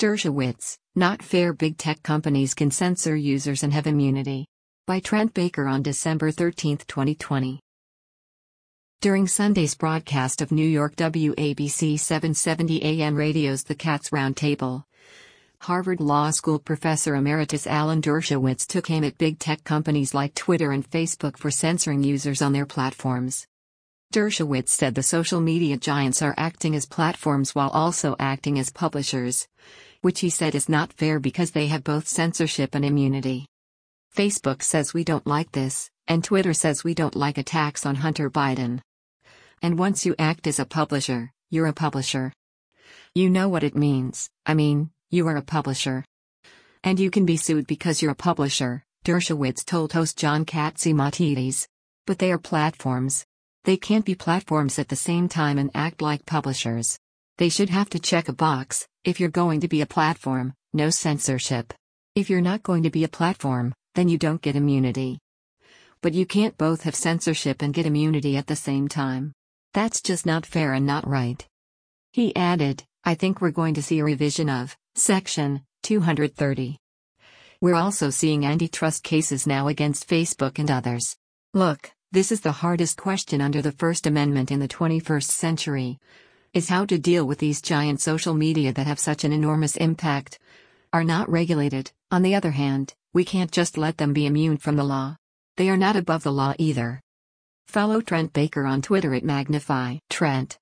Dershowitz, not fair. Big tech companies can censor users and have immunity. By Trent Baker on December 13, 2020. During Sunday's broadcast of New York WABC 770 AM radio's The Cats Roundtable, Harvard Law School professor emeritus Alan Dershowitz took aim at big tech companies like Twitter and Facebook for censoring users on their platforms. Dershowitz said the social media giants are acting as platforms while also acting as publishers, which he said is not fair because they have both censorship and immunity. Facebook says we don't like this, and Twitter says we don't like attacks on Hunter Biden. And once you act as a publisher, you're a publisher. You know what it means. You are a publisher. And you can be sued because you're a publisher, Dershowitz told host John Catsimatidis. But they are platforms. They can't be platforms at the same time and act like publishers. They should have to check a box: if you're going to be a platform, no censorship. If you're not going to be a platform, then you don't get immunity. But you can't both have censorship and get immunity at the same time. That's just not fair and not right. He added, I think we're going to see a revision of Section 230. We're also seeing antitrust cases now against Facebook and others. Look, this is the hardest question under the First Amendment in the 21st century, is how to deal with these giant social media that have such an enormous impact, are not regulated. On the other hand, we can't just let them be immune from the law. They are not above the law either. Follow Trent Baker on Twitter at Magnify Trent.